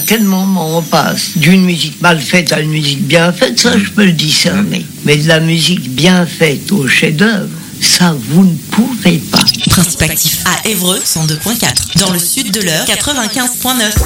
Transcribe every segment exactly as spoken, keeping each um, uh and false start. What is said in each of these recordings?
quel moment on passe d'une musique mal faite à une musique bien faite, ça je peux le discerner. Mais de la musique bien faite au chef-d'œuvre, ça vous ne pouvez pas. Principe actif à Évreux cent deux virgule quatre. Dans le sud de l'Eure quatre-vingt-quinze virgule neuf.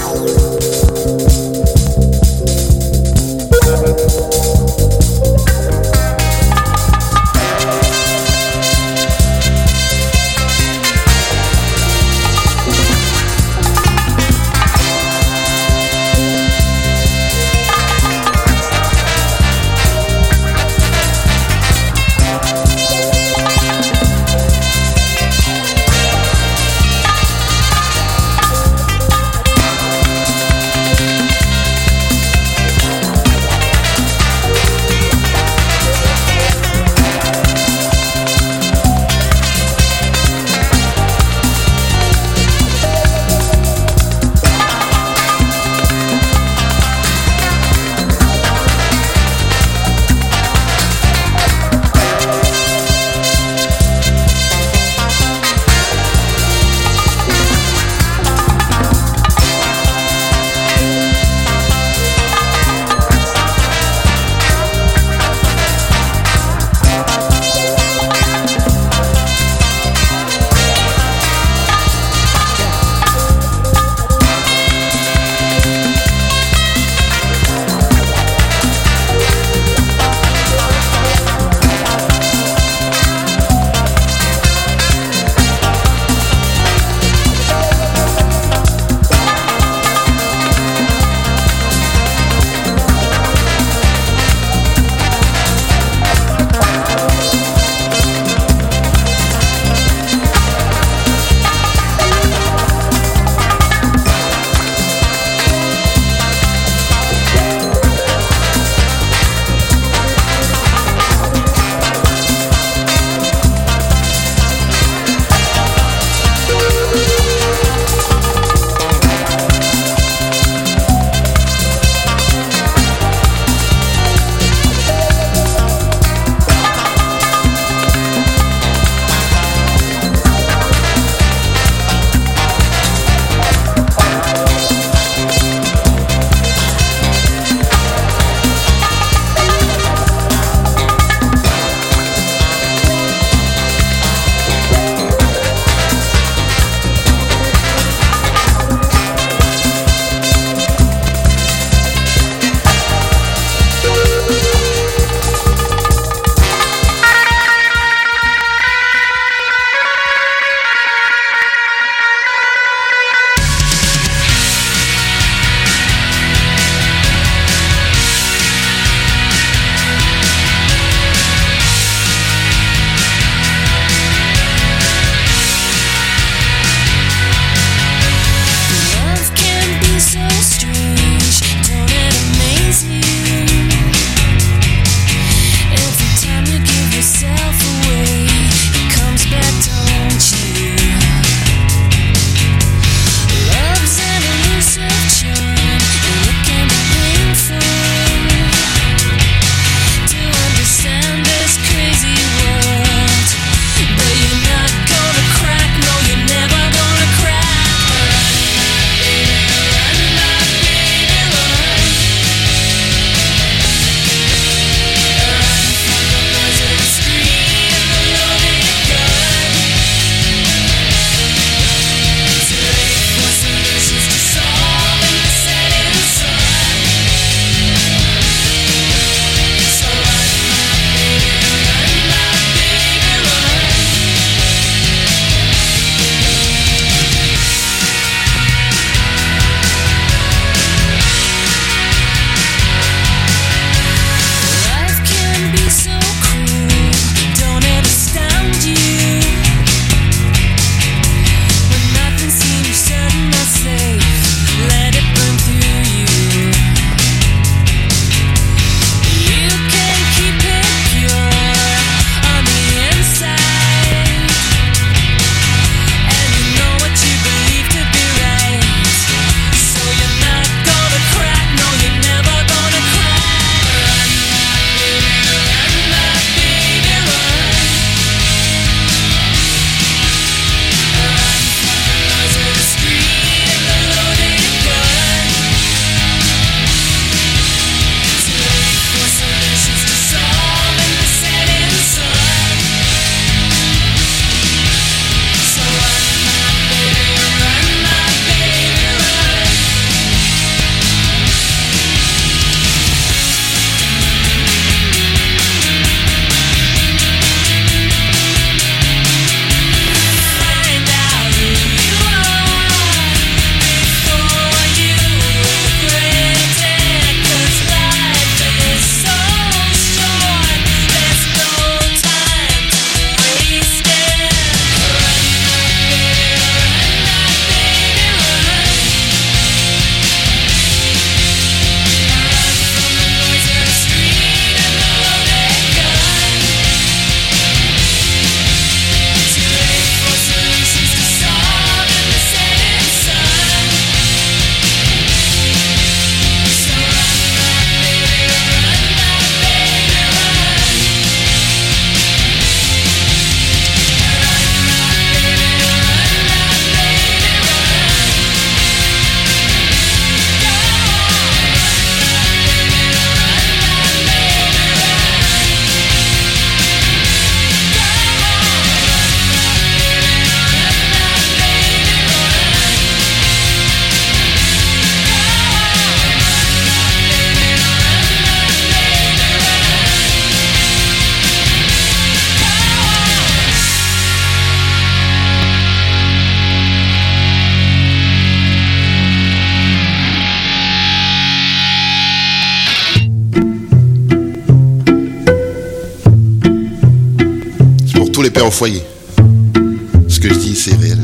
tous les pères au foyer. Ce que je dis, c'est réel.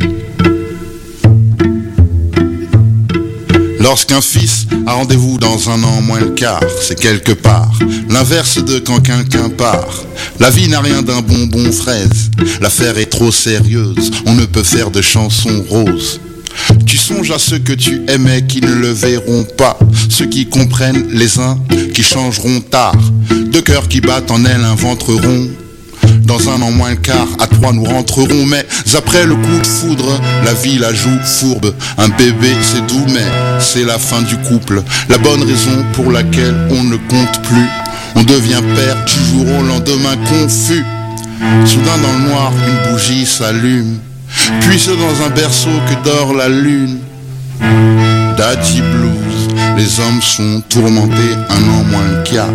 Lorsqu'un fils a rendez-vous dans un an moins le quart, c'est quelque part l'inverse de quand quelqu'un part. La vie n'a rien d'un bonbon fraise, l'affaire est trop sérieuse, on ne peut faire de chansons roses. Tu songes à ceux que tu aimais qui ne le verront pas, ceux qui comprennent les uns qui changeront tard, deux cœurs qui battent en elles un ventre rond. Dans un an moins le quart, à trois nous rentrerons, mais après le coup de foudre, la vie la joue fourbe. Un bébé c'est doux mais c'est la fin du couple, la bonne raison pour laquelle on ne compte plus. On devient père du jour au lendemain confus. Soudain dans le noir, une bougie s'allume, puis c'est dans un berceau que dort la lune. Daddy Blues, les hommes sont tourmentés un an moins le quart.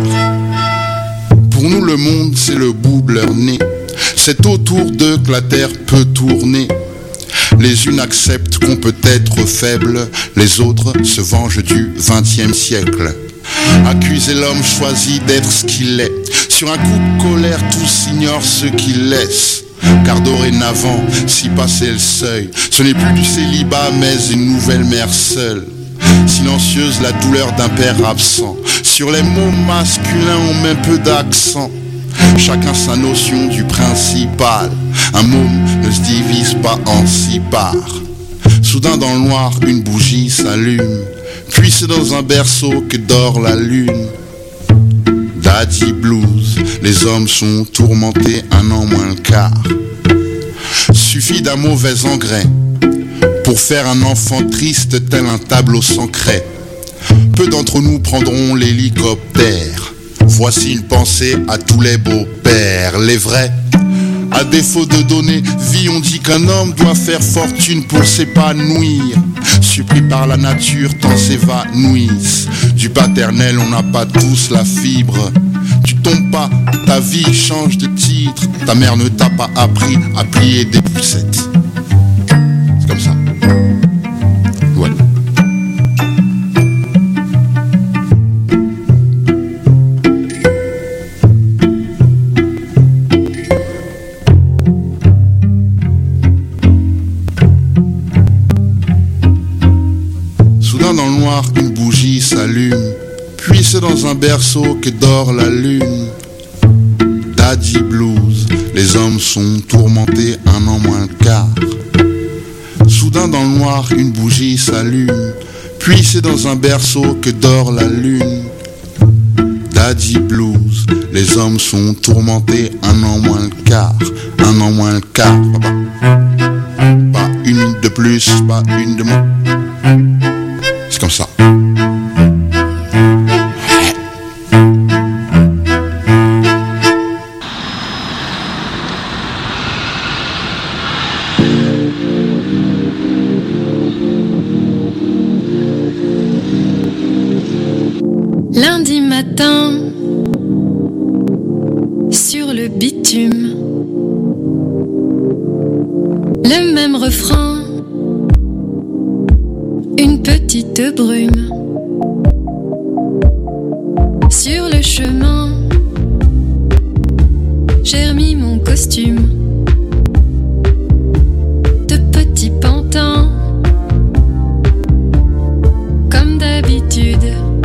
Pour nous le monde c'est le bout de leur nez, c'est autour d'eux que la terre peut tourner. Les unes acceptent qu'on peut être faible, les autres se vengent du vingtième siècle. Accuser l'homme choisit d'être ce qu'il est, sur un coup de colère tous ignorent ce qu'il laisse. Car dorénavant, si passer le seuil, ce n'est plus du célibat mais une nouvelle mère seule. Silencieuse la douleur d'un père absent, sur les mots masculins on met peu d'accent. Chacun sa notion du principal, un môme ne se divise pas en six parts. Soudain dans le noir une bougie s'allume, puis c'est dans un berceau que dort la lune. Daddy Blues, les hommes sont tourmentés un an moins le quart. Suffit d'un mauvais engrais pour faire un enfant triste tel un tableau sans craie. Peu d'entre nous prendront l'hélicoptère. Voici une pensée à tous les beaux-pères, les vrais. À défaut de donner vie, on dit qu'un homme doit faire fortune pour s'épanouir. Surpris par la nature, tant s'évanouissent. Du paternel, on n'a pas tous la fibre. Tu tombes pas, ta vie change de titre. Ta mère ne t'a pas appris à plier des poussettes. C'est comme ça. Ouais. Soudain dans le noir, une bougie s'allume, puis c'est dans un berceau que dort la lune. Daddy Blues, les hommes sont tourmentés un an moins le quart. Soudain dans le noir, une bougie s'allume, puis c'est dans un berceau que dort la lune. Daddy Blues, les hommes sont tourmentés un an moins le quart. Un an moins le quart, papa. Pas une minute de plus, pas une de moins. C'est comme ça. Lundi matin, sur le bitume, le même refrain, une petite brume. Sur le chemin, j'ai remis mon costume de petit pantin, comme d'habitude.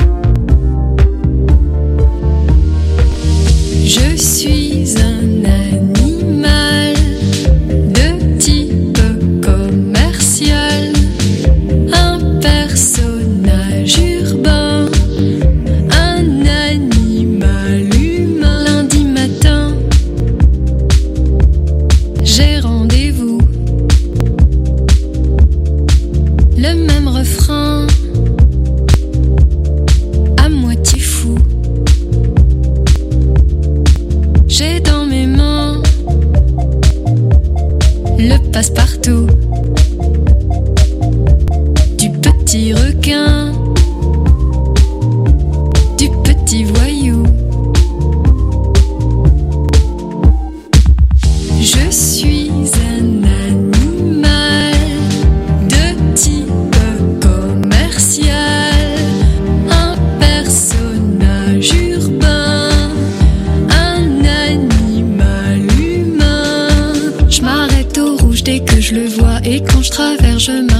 Je suis un animal de type commercial, un personnage urbain, un animal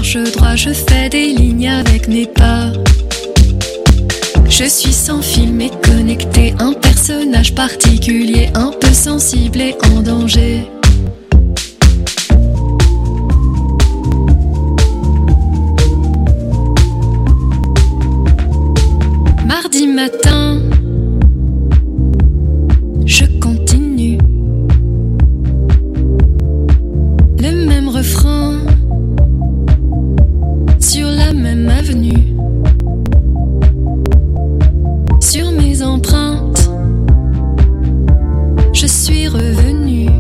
marche droit, je fais des lignes avec mes pas. Je suis sans fil et connecté, un personnage particulier, un peu sensible et en danger. Mardi matin, je continue. Le même refrain sur la même avenue. Sur mes empreintes, je suis revenue.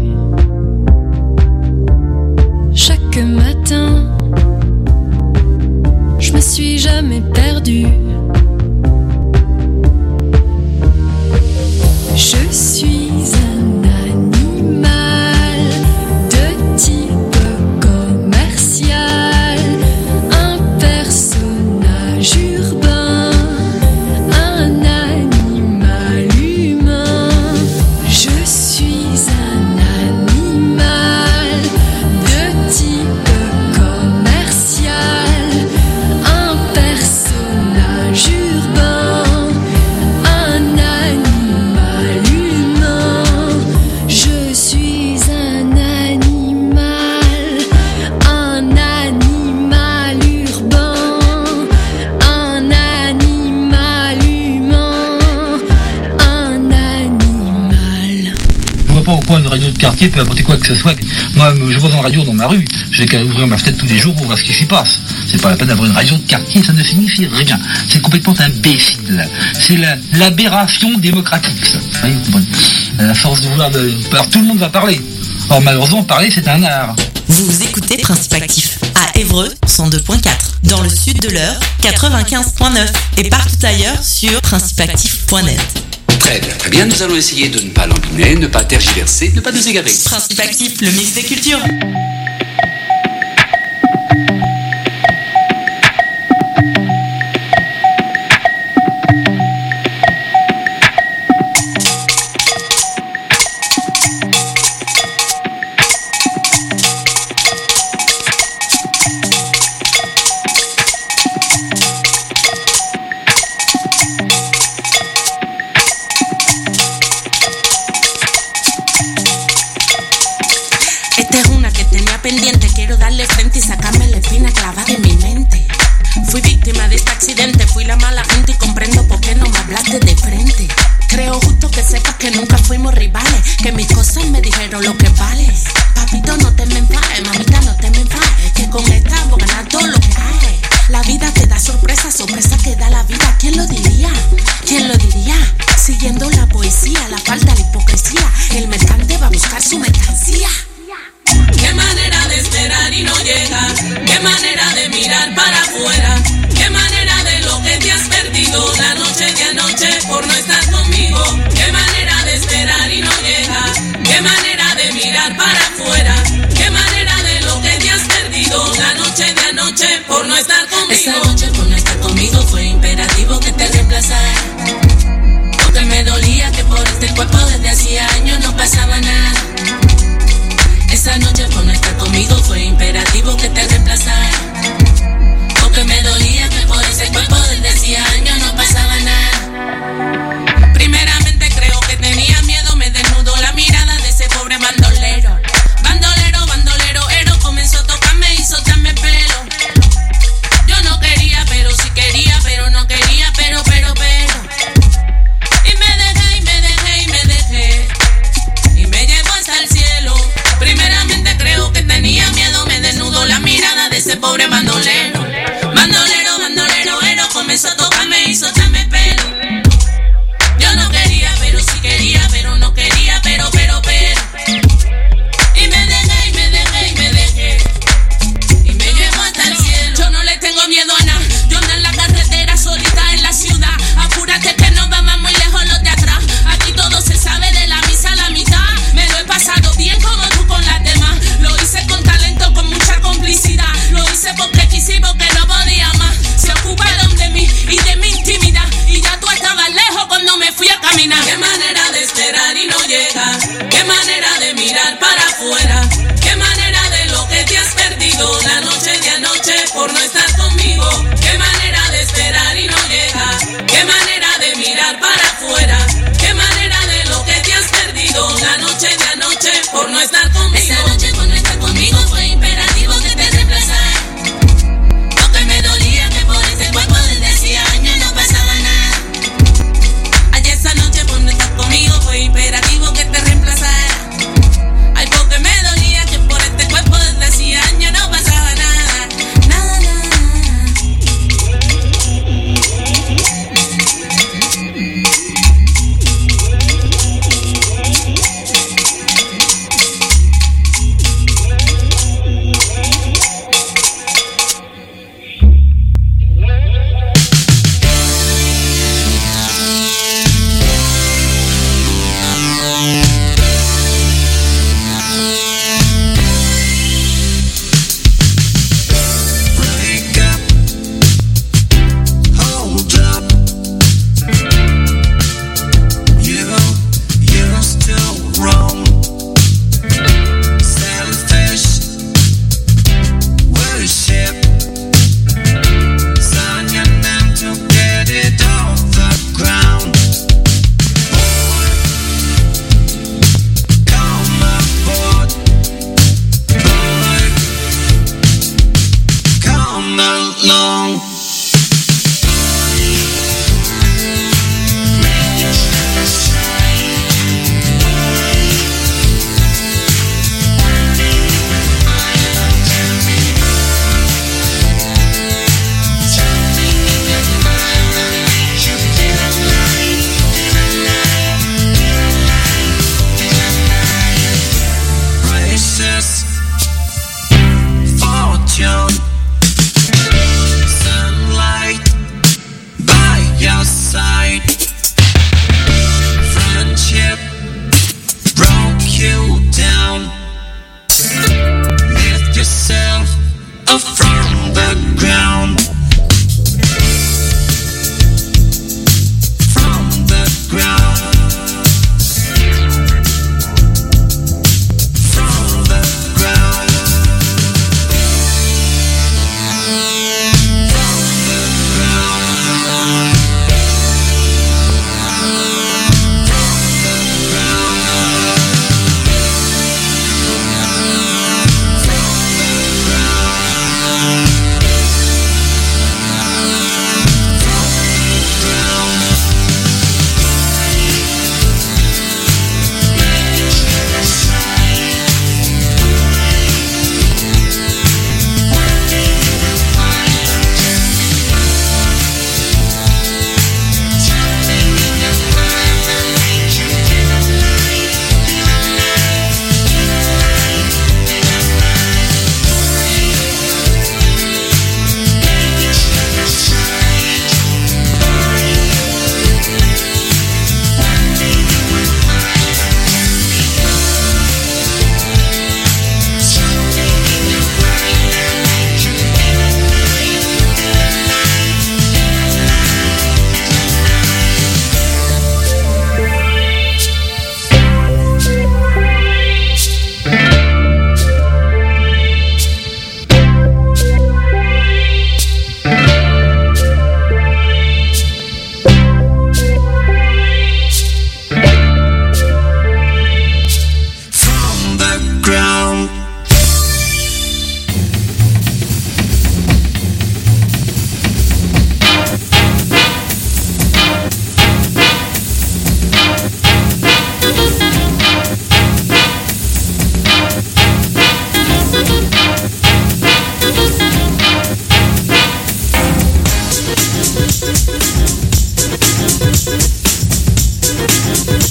Chaque matin, je me suis jamais perdue. Je suis un animal de type commercial, un personnage urbain, un animal humain. Je suis un animal de type commercial, un personnage urbain, un animal humain. Je suis un animal, un animal urbain, un animal humain, un animal. Je vois pas pourquoi une radio de quartier peut apporter quoi que ce soit. Moi, je vois une radio dans ma rue, j'ai qu'à ouvrir ma fenêtre tous les jours pour voir ce qui s'y passe. C'est pas la peine d'avoir une radio de quartier, ça ne signifie rien. C'est complètement imbécile. C'est la- l'aberration démocratique, ça. Vous voyez, vous comprenez ? À force de vouloir... De... Alors tout le monde va parler. Or malheureusement, parler, c'est un art. Vous écoutez Principe Actif à Évreux cent deux point quatre, dans le sud de l'Eure quatre-vingt-quinze point neuf et partout ailleurs sur principe actif point net. Très bien, très bien. Nous allons essayer de ne pas lambiner, ne pas tergiverser, ne pas nous égarer. Principe Actif, le mix des cultures. Esta es una que tenía pendiente, quiero darle frente y sacarme la espina clavada en mi mente. Fui víctima de este accidente, fui la mala gente y comprendo por qué no me hablaste de frente. Creo justo que sepas que nunca fuimos rivales, que mis cosas me dijeron lo que vale. Papito, no te me enfades, mamita, no te me enfades, que con esta voy a ganar todo lo que hay. La vida te da sorpresas, sorpresa que da la vida. ¿Quién lo diría? ¿Quién lo diría? Siguiendo la poesía, la falta, la hipocresía, el mercante va a buscar su mercancía. Qué manera de esperar y no llegar, qué manera de mirar para afuera, qué manera de lo que te has perdido la noche de anoche por no estar conmigo, qué manera de esperar y no llegar, qué manera de mirar para afuera, qué manera de lo que te has perdido la noche de anoche por no estar conmigo. Esa noche por no estar conmigo fue imperativo que te reemplazara, porque me dolía que por este cuerpo desde hacía años no pasaba nada. Esa noche por no estar conmigo fue imperativo que te reemplazara, porque me dolía que por ese cuerpo desde hacía años no pasaba nada. Primeramente creo que tenía miedo, me desnudó la mirada de ese pobre bandolero. Bandolero, bandolero, Ero comenzó a tocarme y soltarme el pelo. Yo no quería, pero sí quería, pero no quería, pero, pero, pero.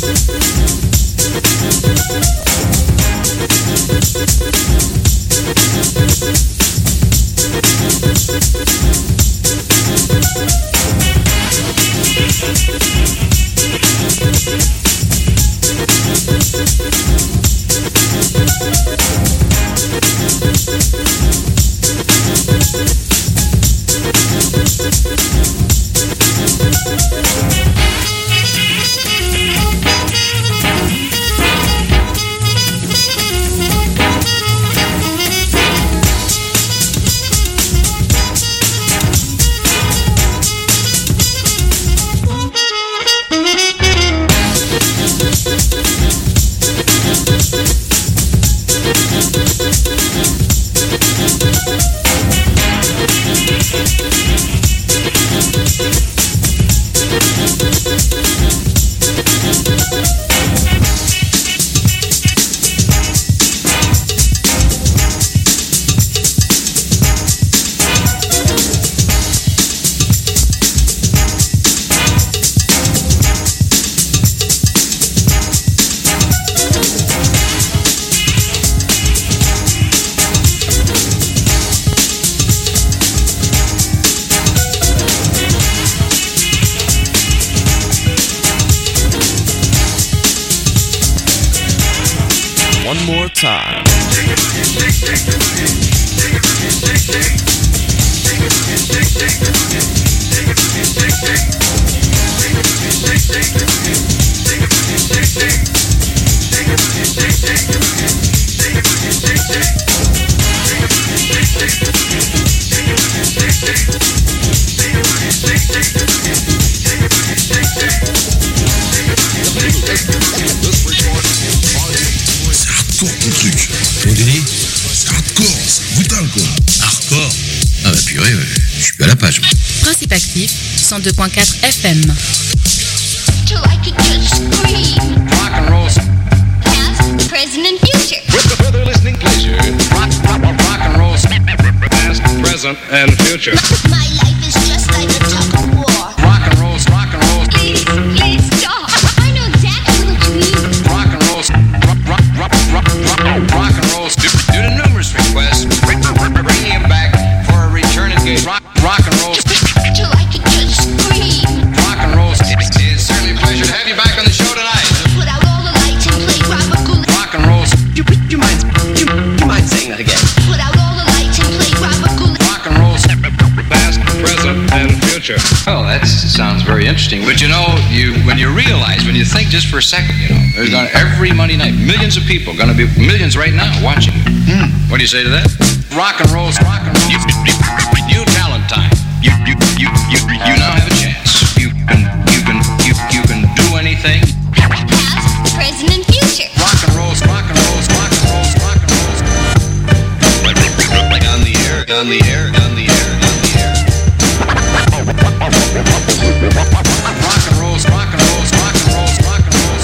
One more time. Hardcore ton truc. Ton délire, c'est hardcore, c'est brutal quoi. Hardcore. Ah bah purée, ouais, je suis à la page. Principe actif, cent deux point quatre F M. Till I could just scream. Rock and roll. Past, present and future. Further listening pleasure. Rock, rock, rock and roll. Past, present and future. My life is just like a tug of war. Rock and roll, rock and roll. Please, please stop. I know exactly what you mean. Rock and roll. Rock, rock, rock, rock, rock, rock and roll. Due to numerous requests, bringing him back for a return engagement. Rock, rock and roll. Till I could just scream. Rock and roll. It's certainly a pleasure to have you back on the show tonight. Put out all the lights and play Robert Goulet. Rock and roll. You, you mind? You, you mind saying that again? Put out all the lights and play Robert Goulet. Rock and roll. Past, present, and future. Oh, that sounds very interesting. But you know, you when you realize, when you think just for a second, you know, there's gonna every Monday night, millions of people, gonna be millions right now watching. Hmm. What do you say to that? Rock and roll, rock and roll. You, you, you talent time. You, you, you, you, you now have a chance. You can, you can, you, you can do anything. Past, present, and future. Rock and roll, rock and roll, rock and roll, rock and roll. On the air, on the air, on the air, on the air. Rock and rolls, rock and rolls, rock and rolls, rock and rolls.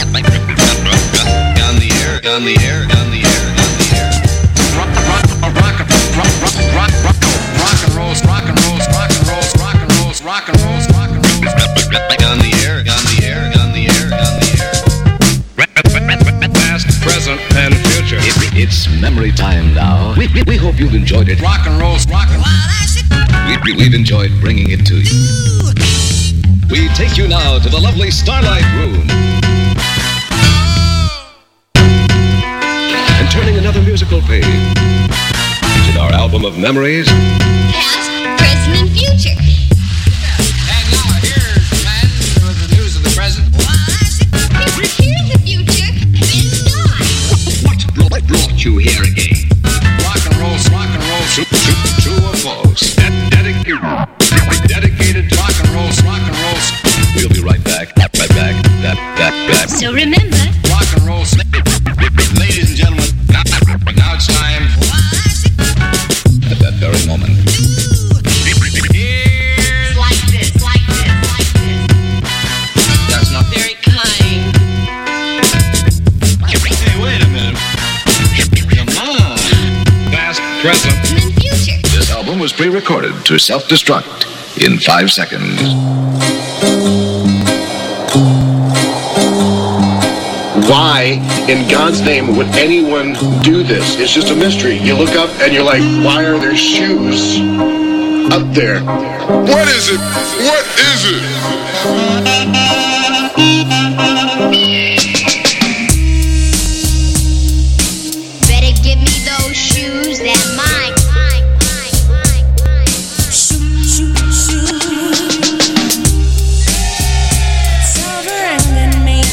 On the air, on the air, on the air, on the air. Rock, rock, rock, rock, rock, rock, rock, rock and rolls, rock and rolls, rock and rolls, rock and rolls, rock and rolls, rock and rolls. On the air, on the air, on the air, on the air. Past, present, and future. It's memory time now. We, we, we hope you've enjoyed it. Rock and rolls, rock and rolls. We, we've enjoyed bringing it to you. We take you now to the lovely Starlight Room. And turning another musical page in our album of memories. Past, present, and future. And now here's the man with the news of the present. Here's the future. It's gone. What brought you here again? Rock and rolls, rock and rolls. True, true, true or false? Dedicated, dedicated to rock and rolls, rock and rolls. We'll be right back, right back, back, back, back. So remember, rock and rolls. Ladies and gentlemen, now, now it's time. At that very moment. it's like this, like this, like this. That's not Very kind. Hey, wait a minute. Come on. Past, present, And future. This album was pre-recorded to self-destruct in five seconds. Why, in God's name, would anyone do this? It's just a mystery. You look up and you're like, why are there shoes up there? What is it? What is it? Better give me those shoes, they're mine. Shoot, shoot, shoot. Silver and me.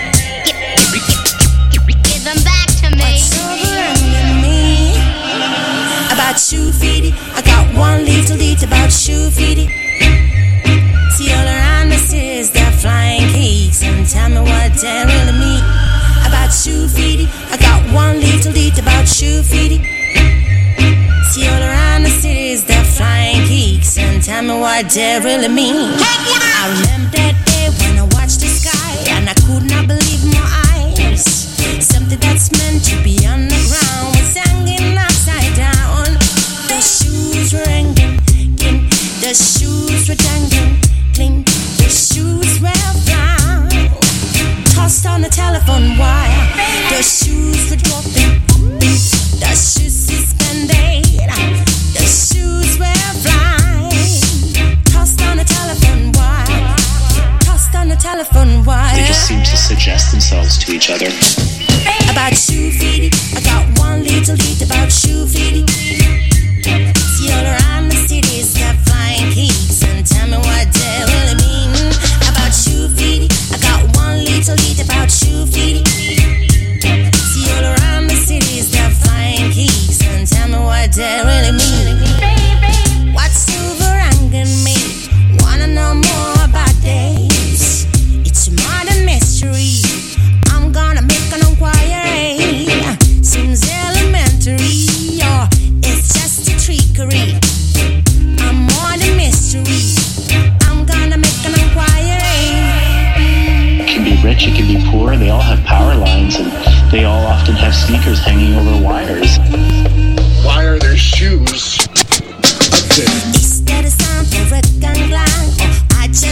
Give them back to me. Silver and me. About shoe feety. I got one little deed about shoe feety. See all around the cities, they're flying cakes. And tell me what they really mean about shoe feety. I got one little deed about shoe feety. See all around the cities, they're flying geeks. And tell me what they really mean. I remember that day when I watched the sky, and I could not believe my eyes. Something that's meant to be on the ground was hanging upside down. The shoes were hanging, clean. The shoes were dangling, clean. The shoes were brown, tossed on the telephone wire. The shoes were dropping, the shoes suspended. The shoes were flying, tossed on the telephone wire, tossed on the telephone wire. They just seem to suggest themselves to each other. About shoe feety, I got one little deed about shoe feety. See all around the cities, they're flying geeks. And tell me what they really mean about shoe feety. I got one little deed about shoe feety. See all around the cities, they're flying geeks. And tell me what they really mean. What silver hanging me? Wanna know more about this? It's a modern mystery. I'm gonna make an inquiry. Seems elementary, or it's just a trickery. I'm more than mystery. I'm gonna make an inquiry. It can be rich, it can be poor. They all have power lines, and they all often have sneakers hanging over wires. Why are there shoes up there?